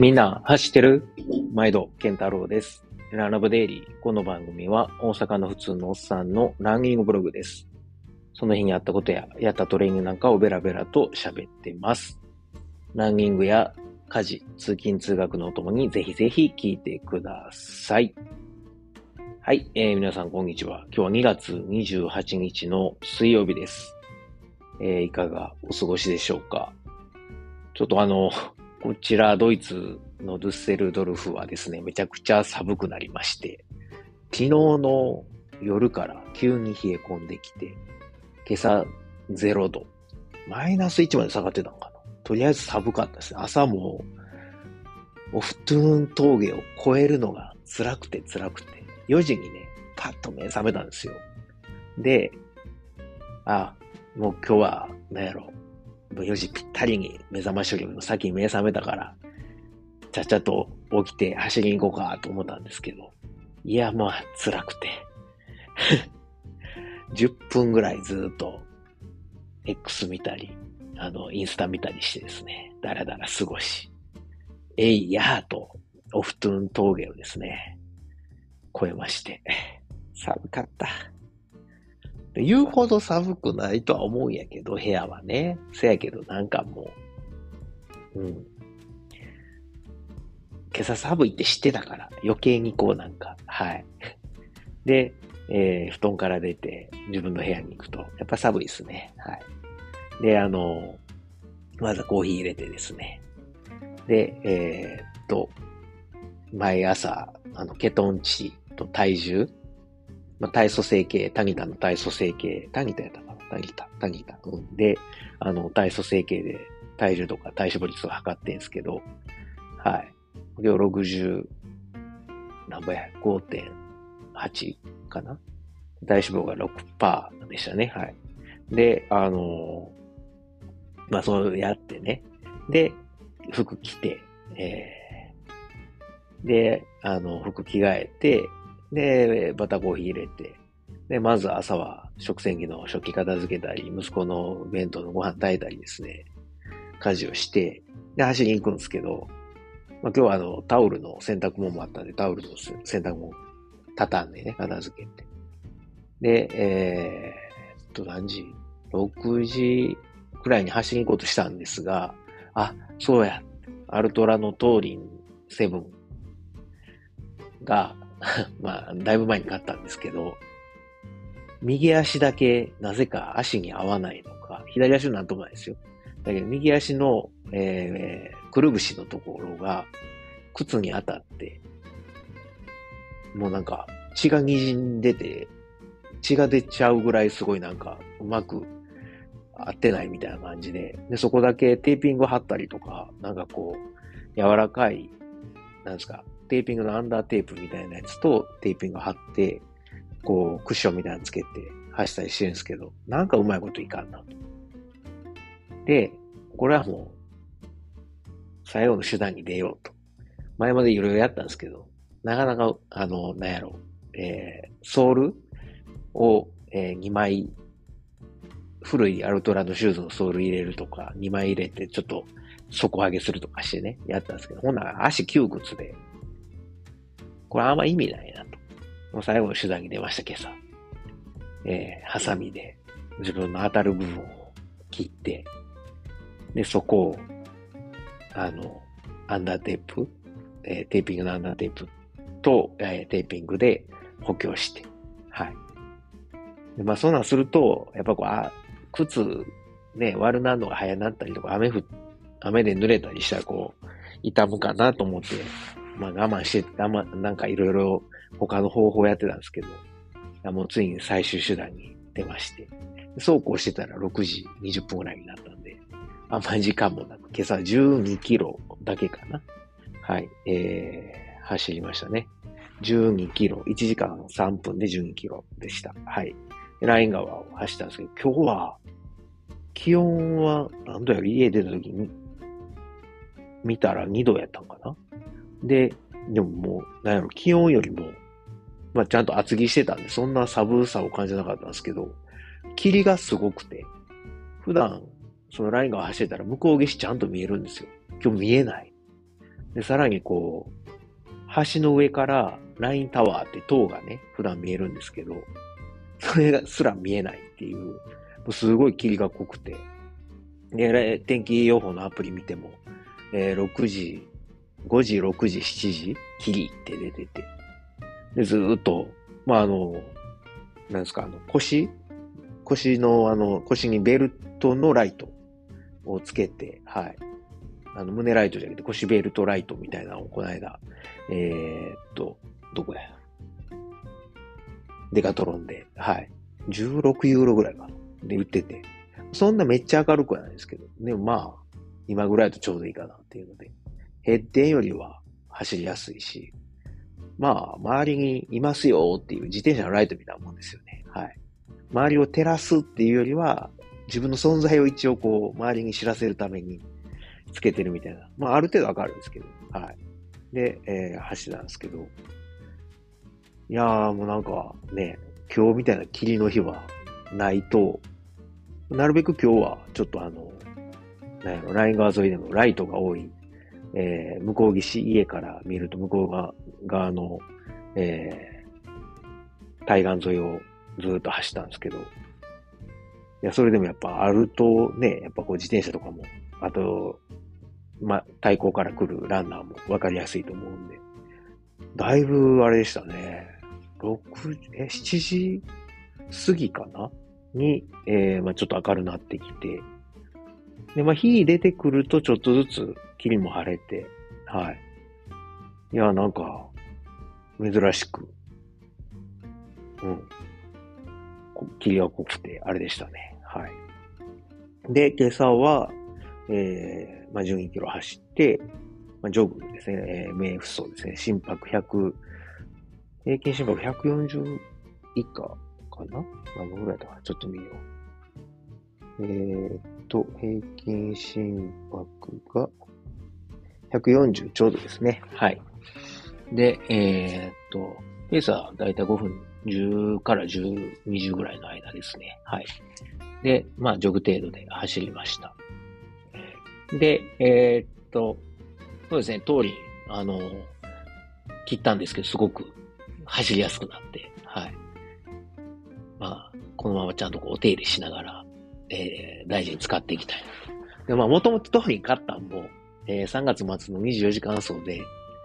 みんな走ってる？毎度健太郎です。ランラブデイリー。この番組は大阪の普通のおっさんのランニングブログです。その日にあったことややったトレーニングなんかをベラベラと喋ってます。ランニングや家事、通勤通学のお供にぜひぜひ聞いてください。はい、皆さんこんにちは。今日は2月28日の水曜日です。いかがお過ごしでしょうか。ちょっとこちらドイツのドゥッセルドルフはですね、めちゃくちゃ寒くなりまして、昨日の夜から急に冷え込んできて、今朝0度、マイナス1まで下がってたのかな。とりあえず寒かったですね。朝もオフトゥーン峠を越えるのが辛くて、4時にね、パッと目覚めたんですよ。で、もう今日は、4時ぴったりに目覚ましよりも先に目覚めたから、ちゃっちゃと起きて走りに行こうかと思ったんですけど、いや、まあ、辛くて。10分ぐらいずっと、X 見たり、インスタ見たりしてですね、だらだら過ごし、やーと、オフトゥーン峠をですね、越えまして、寒かった。言うほど寒くないとは思うんやけど、部屋はね。せやけどなんかもう、今朝寒いって知ってたから、余計にこうなんか、はい。で、布団から出て自分の部屋に行くと、やっぱ寒いですね。はい。で、まずコーヒー入れてですね。で、毎朝、ケトン値と体重、体組成計、タニタの体組成計、タニタやったかなタニタ。で、体組成計で体重とか体脂肪率を測ってんすけど、はい。今日60、5.8 かな体脂肪が 6% でしたね。はい。で、そうやってね。で、服着て、で、服着替えて、で、バターコーヒー入れて、で、まず朝は食洗機の食器片付けたり、息子の弁当のご飯炊いたりですね、家事をして、で、走りに行くんですけど、今日はタオルの洗濯物もあったんで、タオルの洗濯物畳んでね、片付けて。で、何時 ?6 時くらいに走りに行こうとしたんですが、そうや、アルトラのトーリン7が、だいぶ前に買ったんですけど、右足だけなぜか足に合わないのか、左足はなんともないですよ。だけど右足の、くるぶしのところが靴に当たって、もうなんか血が滲んでて、血が出ちゃうぐらいすごいなんかうまく合ってないみたいな感じで、で、そこだけテーピング貼ったりとか、なんかこう、柔らかい、なんですか、テーピングのアンダーテープみたいなやつとテーピング貼って、こう、クッションみたいなのつけて走ったりしてるんですけど、なんかうまいこといかんなと。で、これはもう、最後の手段に出ようと。前までいろいろやったんですけど、なかなか、ソールを、2枚、古いアルトラのシューズのソール入れるとか、2枚入れてちょっと底上げするとかしてね、やったんですけど、ほんなら足窮屈で、これあんま意味ないなと。もう最後の手段に出ました、今朝。ハサミで自分の当たる部分を切って、で、そこを、アンダーテープ、テーピングのアンダーテープと、テーピングで補強して、はい。で、そんなんすると、やっぱこう、靴、ね、悪なるのが早なったりとか、雨で濡れたりしたらこう、痛むかなと思って、我慢して、なんかいろいろ他の方法やってたんですけど、もうついに最終手段に出まして、そうこうしてたら6時20分ぐらいになったんで、あんまり時間もなく、今朝12キロだけかな。はい、走りましたね。12キロ、1時間3分で12キロでした。はい。ライン川を走ったんですけど、今日は、気温は、何度やろ、家出た時に、見たら2度やったんかな。でももう、気温よりも、ちゃんと厚着してたんで、そんな寒さを感じなかったんですけど、霧がすごくて、普段、そのライン川走ってたら向こう岸ちゃんと見えるんですよ。今日見えない。 で、さらにこう、橋の上からラインタワーって塔がね、普段見えるんですけど、それがすら見えないっていう、もうすごい霧が濃くて、で、天気予報のアプリ見ても、6時、5時、6時、7時、霧って出てて、で、ずーっと、まあ、なんですか、腰にベルトのライトをつけて、はい。胸ライトじゃなくて腰ベルトライトみたいなのをこの間、どこやデカトロンで、はい。16ユーロぐらいかな。で売ってて。そんなめっちゃ明るくはないですけど、でもまあ、今ぐらいだとちょうどいいかなっていうので、ヘッデンよりは走りやすいし、まあ、周りにいますよっていう自転車のライトみたいなもんですよね。はい。周りを照らすっていうよりは、自分の存在を一応こう、周りに知らせるためにつけてるみたいな。まあ、ある程度わかるんですけど、はい。で、走ったんですけど、いやーもうなんかね、今日みたいな霧の日はないと、なるべく今日はちょっとなんやろ、ライン川沿いでもライトが多い、向こう岸、家から見ると向こう側の、対岸沿いをずーっと走ったんですけど、いや、それでもやっぱあるとね、やっぱこう自転車とかも、あと、対向から来るランナーも分かりやすいと思うんで、だいぶあれでしたね。7時過ぎかなに、ちょっと明るくなってきて、で、日出てくるとちょっとずつ霧も晴れて、はい。いや、なんか、珍しく、うん、霧が濃くて、あれでしたね。はい。で、今朝は、12キロ走って、ジョグですね、冥府走ですね、心拍100、平均心拍140以下かな何分ぐらいだかちょっと見よう。平均心拍が140ちょうどですね。はい。で、ペースはだいたい5分10から10、20ぐらいの間ですね。はい。で、ジョグ程度で走りました。で、そうですね、通り、切ったんですけど、すごく走りやすくなって、はい。このままちゃんとお手入れしながら、大事に使っていきたいなと。で、もともと通りに買ったんも、3月末の24時間走で、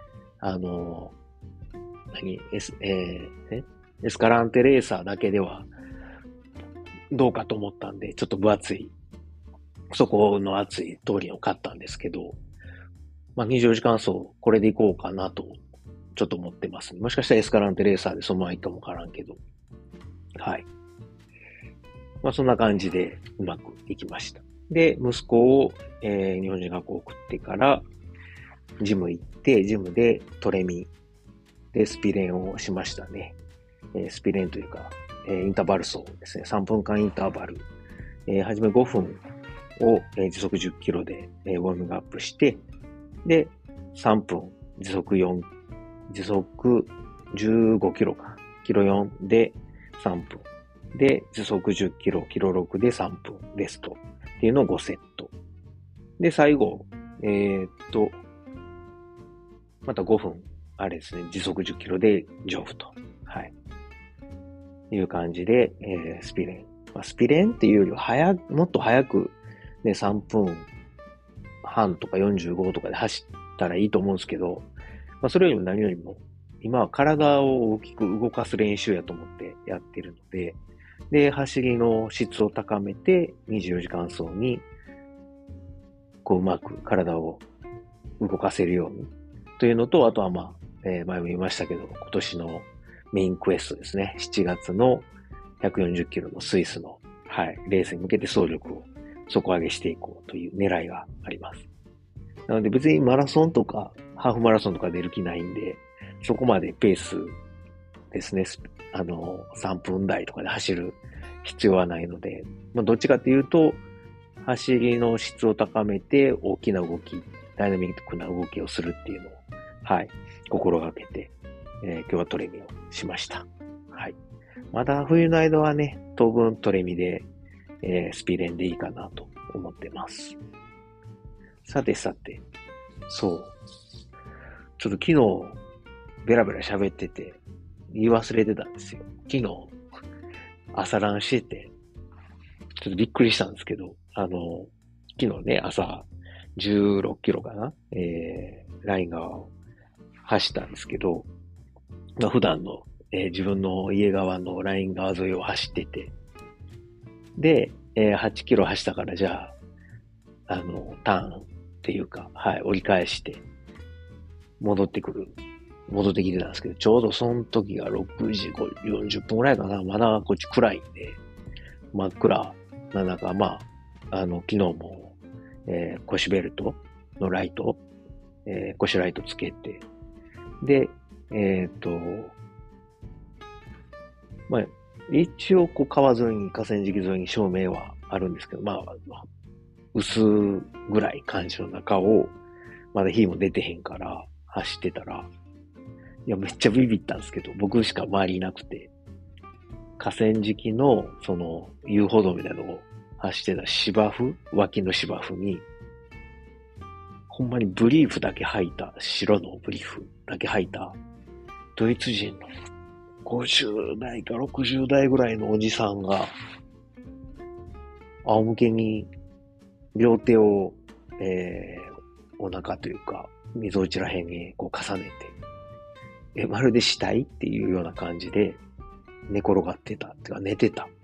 エスカランテレーサーだけではどうかと思ったんで、ちょっと分厚い、底の厚い通りを買ったんですけど、24時間走、これで行こうかなと、ちょっと思ってます。もしかしたらエスカランテレーサーでそのままいいかもわからんけど。はい。そんな感じでうまくいきました。で、息子を、日本人学校送ってから、ジム行って、ジムでトレミでスピレンをしましたね。スピレンというか、インターバル走ですね。3分間インターバル。はじめ5分を、時速10キロで、ウォーミングアップして、で、3分、時速15キロか。キロ4で3分。で、時速10キロ、キロ6で3分、レストっていうのを5セット。で、最後、また5分、あれですね、時速10キロでジョグと。はい。いう感じで、スピレン。スピレンっていうよりはもっと早く、ね、3分半とか45とかで走ったらいいと思うんですけど、それよりも何よりも、今は体を大きく動かす練習やと思ってやってるので、で、走りの質を高めて、24時間走に、うまく体を動かせるように。というのと、あとは前も言いましたけど、今年のメインクエストですね。7月の140キロのスイスの、はい、レースに向けて走力を底上げしていこうという狙いがあります。なので別にマラソンとか、ハーフマラソンとか出る気ないんで、そこまでペースですね、3分台とかで走る必要はないので、どっちかっていうと、走りの質を高めて大きな動き、ダイナミックな動きをするっていうのを、はい、心がけて、今日はトレミをしました。はい。まだ冬の間はね、当分トレミで、スピレンでいいかなと思ってます。さて、そう。 ちょっと昨日、ベラベラ喋ってて、言い忘れてたんですよ。昨日、朝ランしてて、ちょっとびっくりしたんですけど、昨日ね、朝、16キロかなライン側を走ったんですけど、まあ、普段の、自分の家側のライン側沿いを走ってて、で、8キロ走ったからじゃあ、ターンっていうか、はい、折り返して、戻ってきてたんですけど、ちょうどその時が6時40分ぐらいかな。まだこっち暗いんで、真っ暗な中、まあ、昨日も、腰ベルトのライト、腰ライトつけて、で、まあ、一応、こう、川沿いに、河川敷沿いに照明はあるんですけど、まあ、薄ぐらい感じの中を、まだ火も出てへんから走ってたら、いや、めっちゃビビったんですけど、僕しか周りいなくて、河川敷の、その、遊歩道みたいなのを走ってた芝生、脇の芝生に、ほんまにブリーフだけ履いた、白のブリーフだけ履いた、ドイツ人の50代か60代ぐらいのおじさんが、仰向けに両手を、お腹というか、溝落ちらへんにこう重ねて、まるで死体っていうような感じで寝転がってた。ってか寝てた。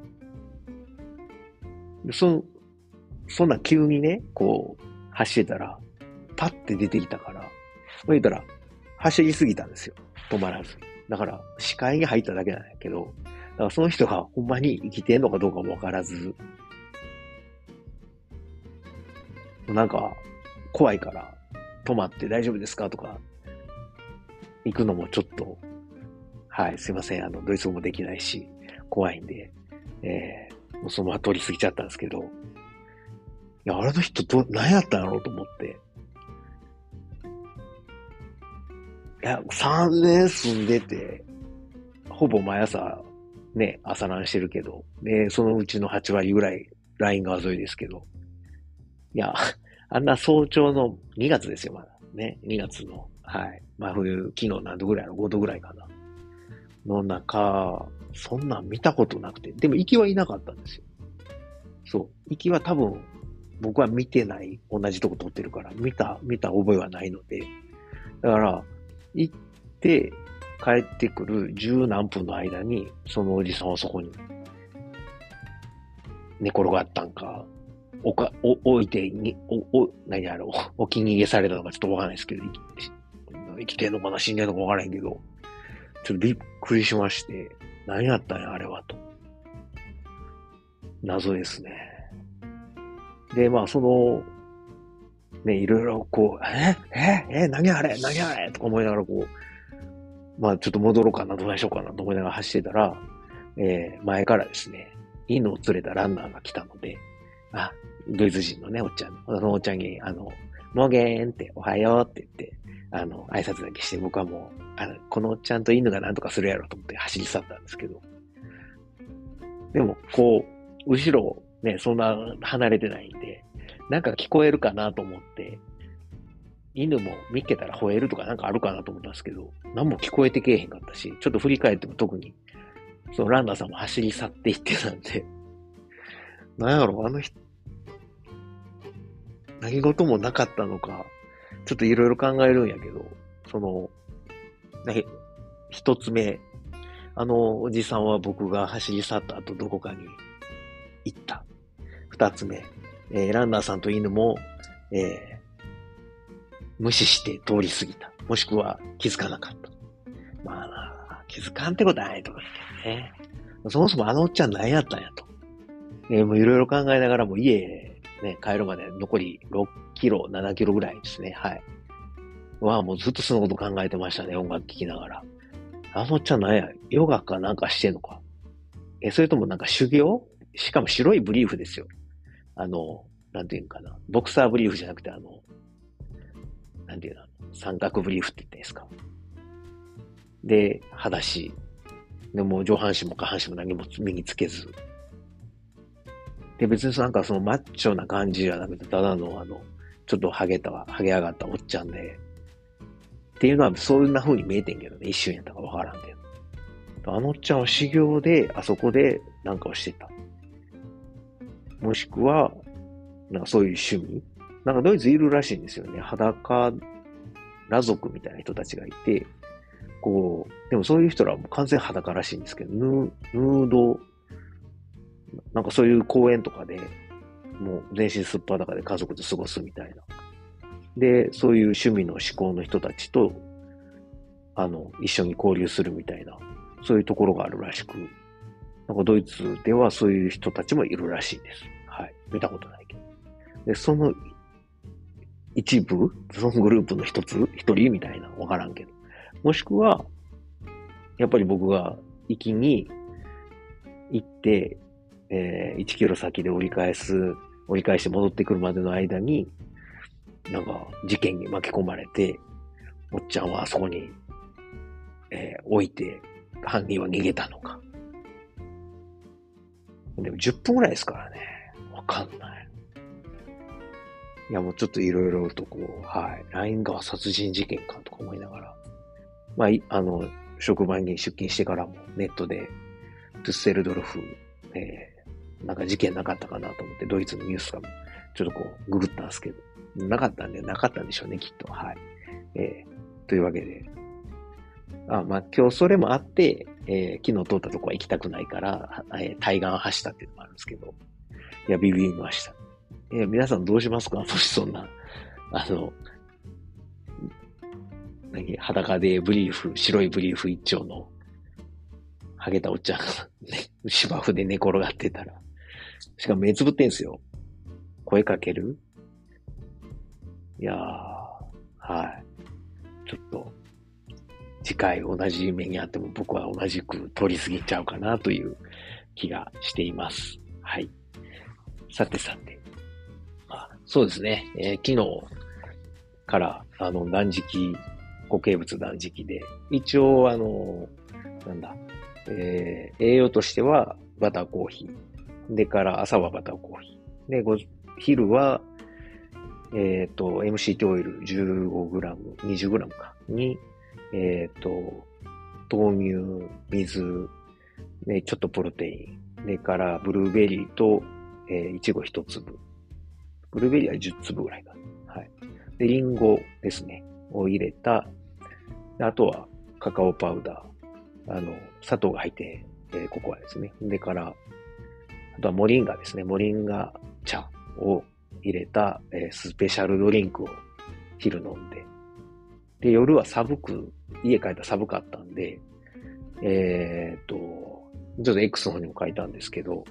でそんな急にね、こう、走ってたら、パッて出てきたから、言ったら、走りすぎたんですよ。止まらず。だから、視界に入っただけなんやけど、だからその人がほんまに生きてんのかどうかもわからず、なんか、怖いから、止まって大丈夫ですかとか、行くのもちょっと、はい、すいません、ドイツ語もできないし、怖いんで、もうそのまま通り過ぎちゃったんですけど、いや、あれの人何やったんやろうと思って。いや、3年住んでて、ほぼ毎朝、ね、朝ランしてるけど、で、そのうちの8割ぐらい、ライン川沿いですけど、いや、あんな早朝の2月ですよ、まだ。ね、2月の、はい。真冬、昨日何度ぐらいの ?5 度ぐらいかな。の中、そんなん見たことなくて。でも行きはいなかったんですよ。そう。行きは多分、僕は見てない、同じとこ撮ってるから、見た覚えはないので。だから、行って、帰ってくる十何分の間に、そのおじさんはそこに寝転がったんか、置いてに、何やろう、置き逃げされたのかちょっとわからないですけど、生きてんのかな死んでんのかわからへんけど、ちょっとびっくりしまして、何やったんや、あれは、と。謎ですね。で、まあ、ね、いろいろこう、何あれとか思いながらこう、まあ、ちょっと戻ろうかな、どないしようかなと思いながら走ってたら、前からですね、犬を連れたランナーが来たので、ドイツ人のね、おっちゃん。そのおっちゃんに、モーゲーンって、おはようって言って、挨拶だけして、僕はもう、このおっちゃんと犬が何とかするやろと思って走り去ったんですけど。でも、こう、後ろ、ね、そんな離れてないんで、なんか聞こえるかなと思って、犬も見っけたら吠えるとかなんかあるかなと思ったんですけど、何も聞こえてけえへんかったし、ちょっと振り返っても特に、そのランナーさんも走り去っていってたんで、なんやろ、あの人、何事もなかったのか、ちょっといろいろ考えるんやけど、一つ目、おじさんは僕が走り去った後どこかに行った。二つ目、ランナーさんと犬も、無視して通り過ぎた。もしくは気づかなかった。まあ気づかんってことはないと思うけどね。そもそもあのおっちゃん何やったんやと。もういろいろ考えながらも家、ね、帰るまで残り6キロ、7キロぐらいですね。はい。もうずっとそのこと考えてましたね。音楽聴きながら。あのおっちゃん何や、ヨガかなんかしてんのか。それともなんか修行しかも白いブリーフですよ。なんていうのかな。ボクサーブリーフじゃなくてなんていうの、三角ブリーフって言ってんですか。で、裸足。でも上半身も下半身も何も身につけず。で、別になんかそのマッチョな感じじゃなくて、ただのちょっとハゲ上がったおっちゃんで、 っていうのはそんな風に見えてんけどね、一瞬やったかわからんけど。あのおっちゃんは修行で、あそこでなんかをしてた。もしくは、なんかそういう趣味なんかドイツいるらしいんですよね。裸裸族みたいな人たちがいて、こう、でもそういう人らはもう完全裸らしいんですけど、ヌード、なんかそういう公園とかで、もう全身すっぱだかで家族で過ごすみたいな。で、そういう趣味の思考の人たちと、一緒に交流するみたいな、そういうところがあるらしく、なんかドイツではそういう人たちもいるらしいです。はい。見たことないけど。で、その一部、そのグループの一人みたいな、わからんけど。もしくは、やっぱり僕が行きに行って、1キロ先で折り返して戻ってくるまでの間に、なんか事件に巻き込まれて、おっちゃんはあそこに、置いて、犯人は逃げたのか。でも10分ぐらいですからね。わかんない。いや、もうちょっといろいろとこう、はい。ライン川殺人事件かとか思いながら。まあ、職場に出勤してからもネットで、トゥッセルドルフ、なんか事件なかったかなと思って、ドイツのニュースがちょっとこう、ググったんですけど、なかったんでしょうね、きっと。はい。というわけで。まあ、今日それもあって、昨日通ったとこは行きたくないから、対岸走ったっていうのもあるんですけど、いや、ビビりました。皆さんどうしますかもしそんな、裸で白いブリーフ一丁の、ハゲたおっちゃんが、ね、芝生で寝転がってたら、しかも目つぶってんすよ。声かけるいやー、はい。ちょっと、次回同じ目にあっても僕は同じく通り過ぎちゃうかなという気がしています。はい。さて。そうですね。昨日から断食、固形物断食で、一応栄養としてはバターコーヒー。でから朝はバターコーヒー。で、昼は、MCT オイル 15g、20g か。に、豆乳、水、で、ちょっとプロテイン。でからブルーベリーと、いちご1粒。ブルーベリーは10粒ぐらいかな。はい。で、リンゴですね。を入れた。あとはカカオパウダー。砂糖が入って、ココアですね。でから、あとはモリンガですね。モリンガ茶を入れた、スペシャルドリンクを昼飲んで。で、夜は家帰ったら寒かったんで、ちょっと X の方にも書いたんですけど、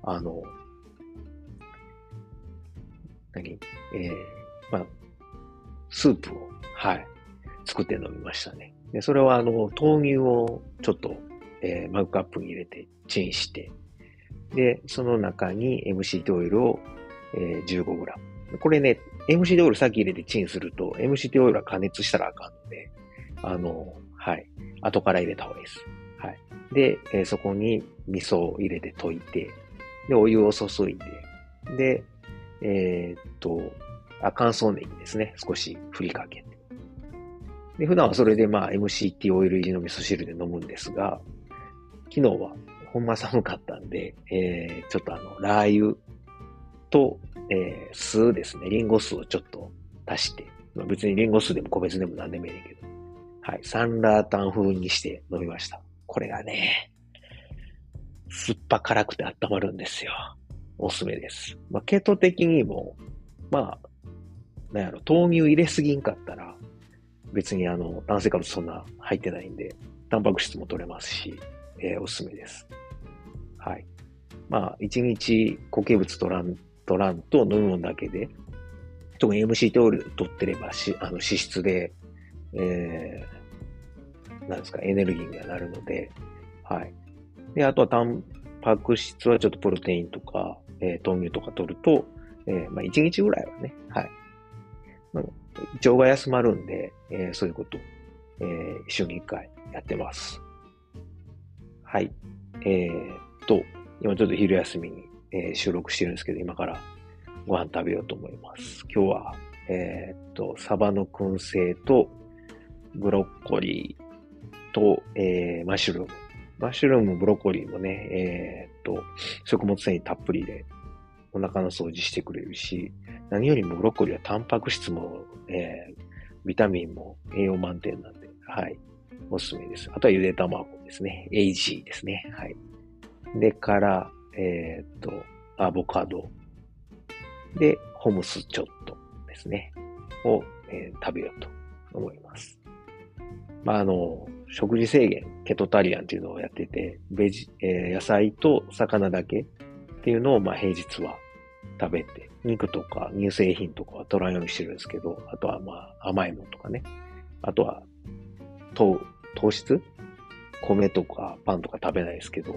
まあ、スープを、はい、作って飲みましたね。で、それは豆乳をちょっと、マグカップに入れてチンして、で、その中に MCT オイルを、15g。これね、MCT オイル先入れてチンすると、MCT オイルは加熱したらあかんので、はい、後から入れた方がいいです。はい。で、そこに味噌を入れて溶いて、で、お湯を注いで、で、乾燥ネギですね。少し振りかけて。で、普段はそれでMCT オイル入りの味噌汁で飲むんですが、昨日はほんま寒かったんで、ちょっとラー油と、酢ですね。リンゴ酢をちょっと足して、別にリンゴ酢でも個別でも何でもいいねんけど、はい、サンラータン風にして飲みました。これがね、酸っぱ辛くて温まるんですよ。おすすめです。ケト的にも、豆乳入れすぎんかったら、別に炭水化物そんな入ってないんで、タンパク質も取れますし、おすすめです。はい。一日固形物取らんと飲み物だけで、特に MCT オイル取ってれば脂質で、なんですか、エネルギーにはなるので、はい。で、あとはタンパク質はちょっとプロテインとか、豆乳とか取ると、1日ぐらいはね、はい。胃腸が休まるんで、そういうこと、週に1回やってます。はい。今ちょっと昼休みに、収録してるんですけど、今からご飯食べようと思います。今日は、サバの燻製と、 ブロッコリーと、マッシュルーム。マッシュルーム、ブロッコリーもね、食物繊維たっぷりでお腹の掃除してくれるし、何よりもブロッコリーはタンパク質も、ビタミンも栄養満点なんで、はい。おすすめです。あとはゆで卵ですね。AG ですね。はい。でから、アボカド。で、ホムスちょっとですね。を、食べようと思います。食事制限、ケトタリアンっていうのをやってて、野菜と魚だけっていうのを、平日は食べて、肉とか乳製品とかは取らんようにしてるんですけど、あとは甘いものとかね。あとは、糖質米とかパンとか食べないですけど、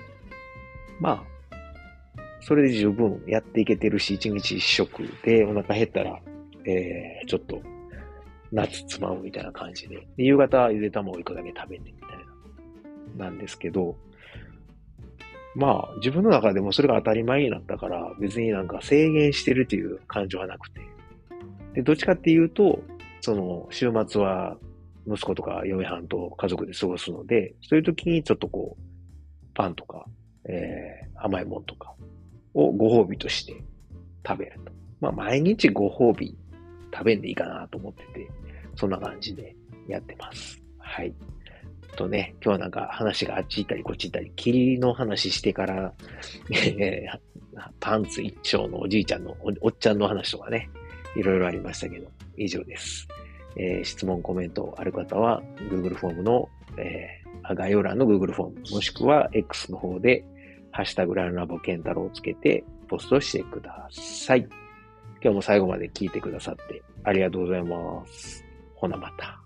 それで十分やっていけてるし、一日一食でお腹減ったら、ちょっと、夏つまむみたいな感じで、夕方ゆで卵一個だけ食べてみたいな、なんですけど、自分の中でもそれが当たり前になったから、別になんか制限してるという感情はなくて。で、どっちかっていうと、週末は息子とか嫁はんと家族で過ごすので、そういう時にちょっとパンとか、甘いもんとかをご褒美として食べると。毎日ご褒美食べんでいいかなと思ってて、そんな感じでやってます。はい。今日はなんか話があっち行ったりこっち行ったり、霧の話してから、パンツ一丁のおじいちゃんのおっちゃんの話とかね、いろいろありましたけど、以上です。質問、コメントある方は、Google フォームの、概要欄の Google フォーム、もしくは X の方で、ハッシュタグランラボケンタロウをつけてポストしてください。今日も最後まで聞いてくださってありがとうございます。ほなまた。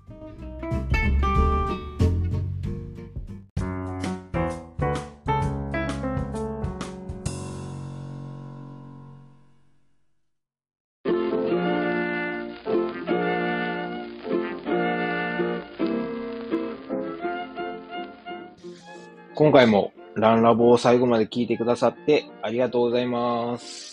今回もランラボを最後まで聞いてくださってありがとうございます。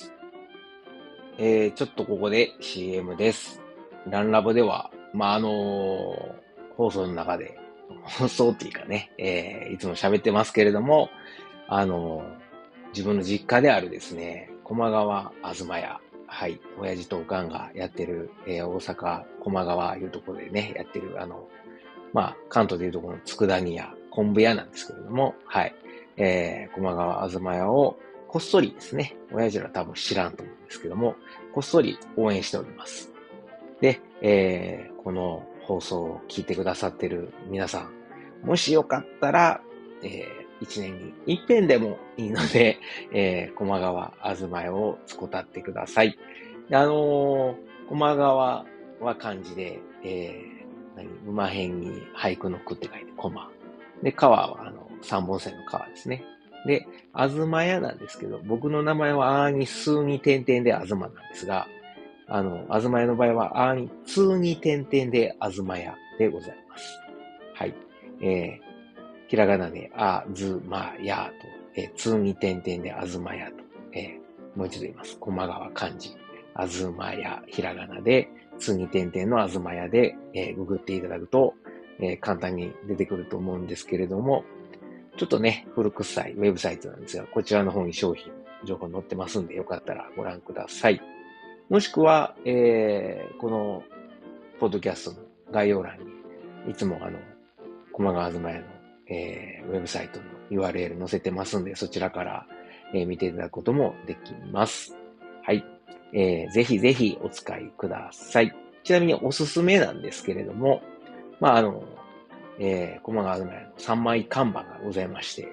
ちょっとここで CM です。ランラボでは、放送の中で、放送っていうかね、いつも喋ってますけれども、自分の実家であるですね、駒川あずま屋、はい、親父とおかんがやってる、大阪駒川いうところでね、やってる、関東でいうところの佃煮屋、昆布屋なんですけれども、はい、駒川あずま屋をこっそりですね、親父ら多分知らんと思うんですけども、こっそり応援しております。で、この放送を聞いてくださってる皆さん、もしよかったら、一年に一遍でもいいので、駒川あずま屋を使ってください。で駒川は漢字で、馬辺に俳句の句って書いて駒。で、川は三本線の川ですね。で、あずま屋なんですけど、僕の名前はあーに数に点々であずまなんですが、あずま屋の場合はあーに通に点々であずま屋でございます。はい。ひらがなであずまやと、通に点々であずまやと、もう一度言います。駒川漢字。あずまや、ひらがなで、通に点々のあずまやで、ググっていただくと、簡単に出てくると思うんですけれども、ちょっとね、古臭いウェブサイトなんですが、こちらの方に商品、情報載ってますんで、よかったらご覧ください。もしくは、この、ポッドキャストの概要欄に、いつも駒川あずまやの、ウェブサイトの URL 載せてますんで、そちらから、見ていただくこともできます。はい。ぜひぜひお使いください。ちなみにおすすめなんですけれども、駒川あずまやの3枚看板がございまして、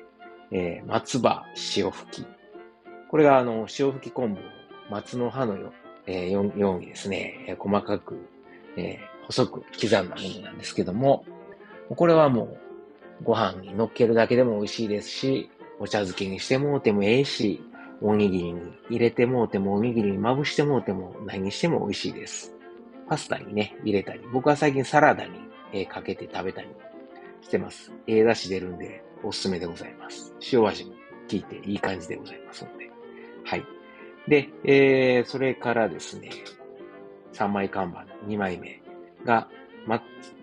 松葉塩吹き。これが塩吹き昆布を松の葉のようにですね、細かく、細く刻んだものなんですけども、これはもうご飯に乗っけるだけでも美味しいですし、お茶漬けにしてもうてもええし、おにぎりに入れてもうても、おにぎりにまぶしてもうても、何にしても美味しいです。パスタにね、入れたり、僕は最近サラダに、かけて食べたりしてます。出汁出るんで、おすすめでございます。塩味も効いていい感じでございますので。はい。で、それからですね、3枚看板の2枚目が、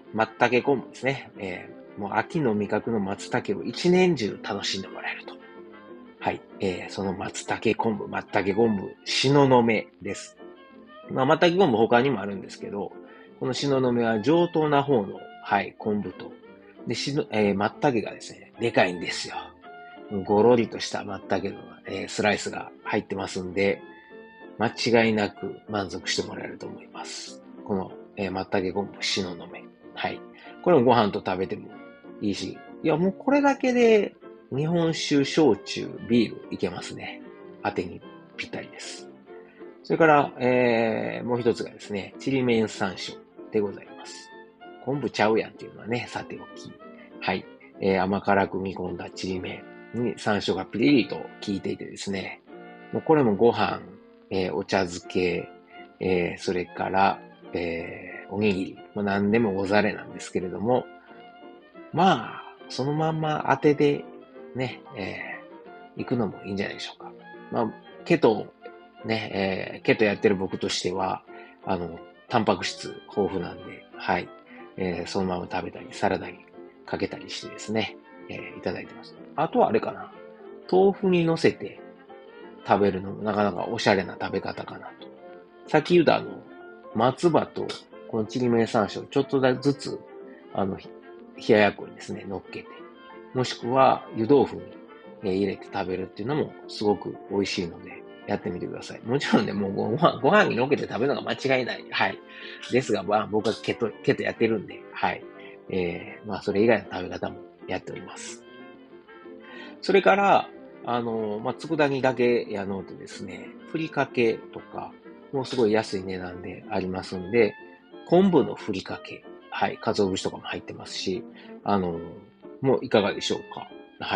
松茸昆布ですね。もう秋の味覚の松茸を一年中楽しんでもらえると。はい。その松茸昆布、東雲です。まあ、松茸昆布他にもあるんですけど、この東雲は上等な方の、はい、昆布と、で、松茸がですね、でかいんですよ。ごろりとした松茸の、スライスが入ってますんで、間違いなく満足してもらえると思います。この、松茸昆布東雲。はい。これもご飯と食べてもいいし、いや、もうこれだけで日本酒、焼酎、ビールいけますね。当てにぴったりです。それから、もう一つがですね、ちりめん山椒でございます。昆布ちゃうやんっていうのはね、さておき。はい。甘辛く煮込んだちりめんに山椒がピリリと効いていてですね、もうこれもご飯、お茶漬け、それから、おにぎり、もう何でもござれなんですけれども、まあ、そのまんま当てでね、行くのもいいんじゃないでしょうか。まあ、ケトね、ケトやってる僕としては、タンパク質豊富なんで、はい。そのまま食べたり、サラダにかけたりしてですね、いただいてます。あとはあれかな。豆腐に乗せて食べるのもなかなかおしゃれな食べ方かなと。さっき言った松葉とこのちりめん山椒ちょっとずつ、冷ややっこにですね、乗っけて、もしくは湯豆腐に入れて食べるっていうのもすごく美味しいので、やってみてください。もちろんね、もうご飯に乗っけて食べるのが間違いない。はい。ですが、まあ、僕はケトやってるんで、はい。まあ、それ以外の食べ方もやっております。それから、まあ、佃煮だけやのうとですね、ふりかけとか、もうすごい安い値段でありますんで、昆布のふりかけ、はい、鰹節とかも入ってますし、もういかがでしょうか。はい。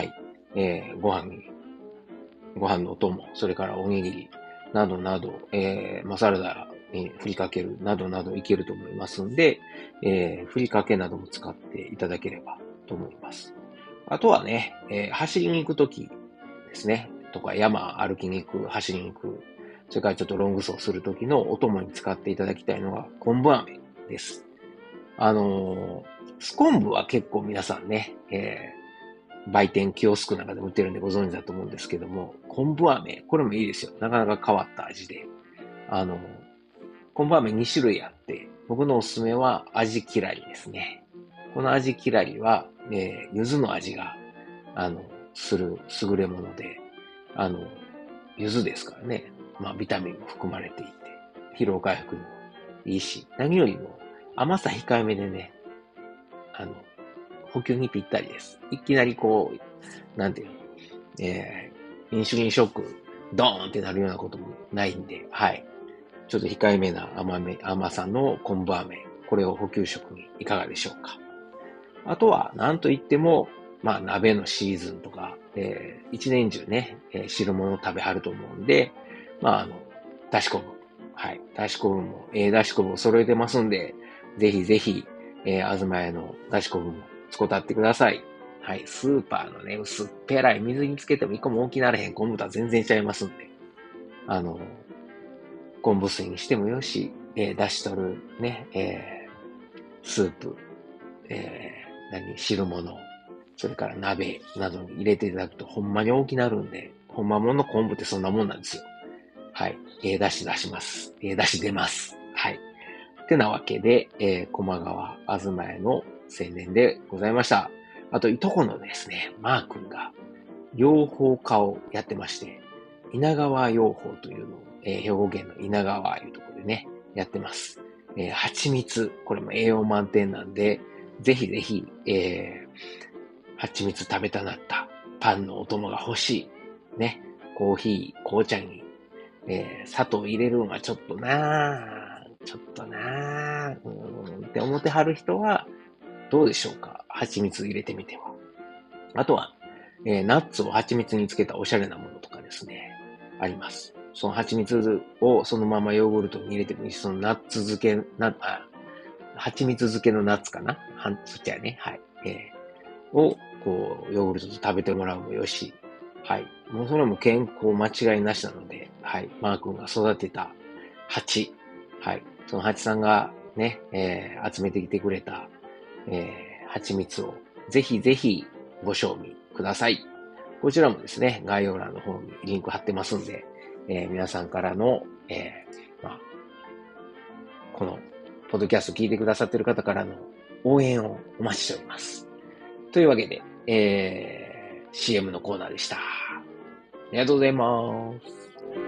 ご飯のお供、それからおにぎり、などなど、まあ、サラダにふりかける、などなどいけると思いますんで、ふりかけなども使っていただければと思います。あとはね、走りに行くときですね、とか山歩きに行く、走りに行く、それからちょっとロング走するときのお供に使っていただきたいのが昆布飴です。ス昆布は結構皆さんね、売店、キオスクなんかで売ってるんでご存知だと思うんですけども、昆布飴、これもいいですよ。なかなか変わった味で。あの、昆布飴2種類あって、僕のおすすめは味きらりですね。この味きらりは、柚子の味が、する優れもので、あの、柚子ですからね。まあ、ビタミンも含まれていて、疲労回復にもいいし、何よりも甘さ控えめでね、あの、補給にぴったりです。いきなりこう、なんていうの、インシュリンショック、ドーンってなるようなこともないんで、はい。ちょっと控えめな甘さの昆布飴、これを補給食にいかがでしょうか。あとは、なんといっても、まあ、鍋のシーズンとか、一年中ね、汁物を食べはると思うんで、まあ、だし昆布。はい。だし昆布も、だし昆布を揃えてますんで、ぜひぜひ、あずまやのだし昆布も使ってってください。はい。スーパーのね、薄っぺらい水につけても一個も大きならへん昆布とは全然ちゃいますんで、あの、昆布水にしてもよし、出し取るね、スープ、汁物、それから鍋などに入れていただくとほんまに大きなるんで、ほんまもんの昆布ってそんなもんなんですよ。はい。出し出します。出し出ます。はい。ってなわけで、駒川あずまやの青年でございました。あと、いとこのですね、マー君が養蜂家をやってまして、稲川養蜂というのを、兵庫県の稲川いうところでね、やってます。蜂蜜、これも栄養満点なんで、ぜひぜひ、蜂蜜食べたなったパンのお供が欲しい。ね。コーヒー、紅茶に、砂糖入れるのはちょっとなぁ、ちょっとなぁ、って思ってはる人は、どうでしょうか。蜂蜜入れてみては。あとは、ナッツを蜂蜜につけたおしゃれなものとかですね、あります。その蜂蜜をそのままヨーグルトに入れてもいいし、そのナッツ漬け、蜂蜜漬けのナッツかなそっちやね。はい。を、こう、ヨーグルトと食べてもらうもよし。はい。もうそれも健康間違いなしなので、はい。マー君が育てた蜂。はい。その蜂さんがね、集めてきてくれた蜂蜜をぜひぜひご賞味ください。こちらもですね、概要欄の方にリンク貼ってますんで、皆さんからの、まあ、このポッドキャスト聞いてくださっている方からの応援をお待ちしております。というわけで、CM のコーナーでした。ありがとうございます。